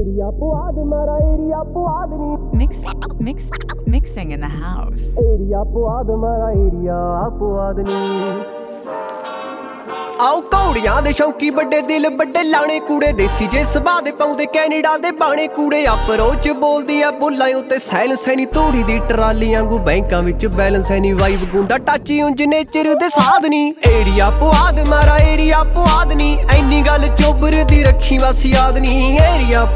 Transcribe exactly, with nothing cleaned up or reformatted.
Area Puadh ਮਾਰਾ area Puadh ਨੀ Mix, mix, mixing in the house. Area Puadh ਮਾਰਾ ਏਰੀਆ ਪੁਆਧ ਨੀ ਆਓ ਕੌੜੀਆਂ ਦੇ ਸ਼ੌਂਕੀ ਵੱਡੇ ਦਿਲ ਵੱਡੇ ਲਾਣੇ ਕੂੜੇ ਦੇਸੀ ਜੇ ਸੁਭਾਅ ਦੇ ਪਾਉਂਦੇ ਕੈਨੇਡਾ ਦੇ ਬਾਣੇ ਕੂੜੇ ਅਪਰੋਚ ਬੋਲਦੀ ਆ ਬੋਲਾਂ ਉੱਤੇ ਸਾਇਲੈਂਸ ਹੈ ਨੀ ਤੋੜੀ ਦੀ ਟਰਾਲੀਆਂ ਗੂ ਬੈਂਕਾਂ ਵਿੱਚ ਬੈਲੈਂਸ ਹੈ ਨੀ ਵਾਈਬ ਗੁੰਡਾ ਟਾਚੀ ਉਂਝ ਨੇਚਰ ਦੇ ਸਾਧ ਨੀ ਏਰੀਆ ਪੁਆਧ ਮਾਰਾ ਏਰੀਆ ਪੁਆਧ ਨੀ ਐਨੀ ਗੱਲ ਚੋਬਰ ਦੀ ਰੱਖੀ ਵਸ ਯਾਦ ਨੀ ਏਰੀਆ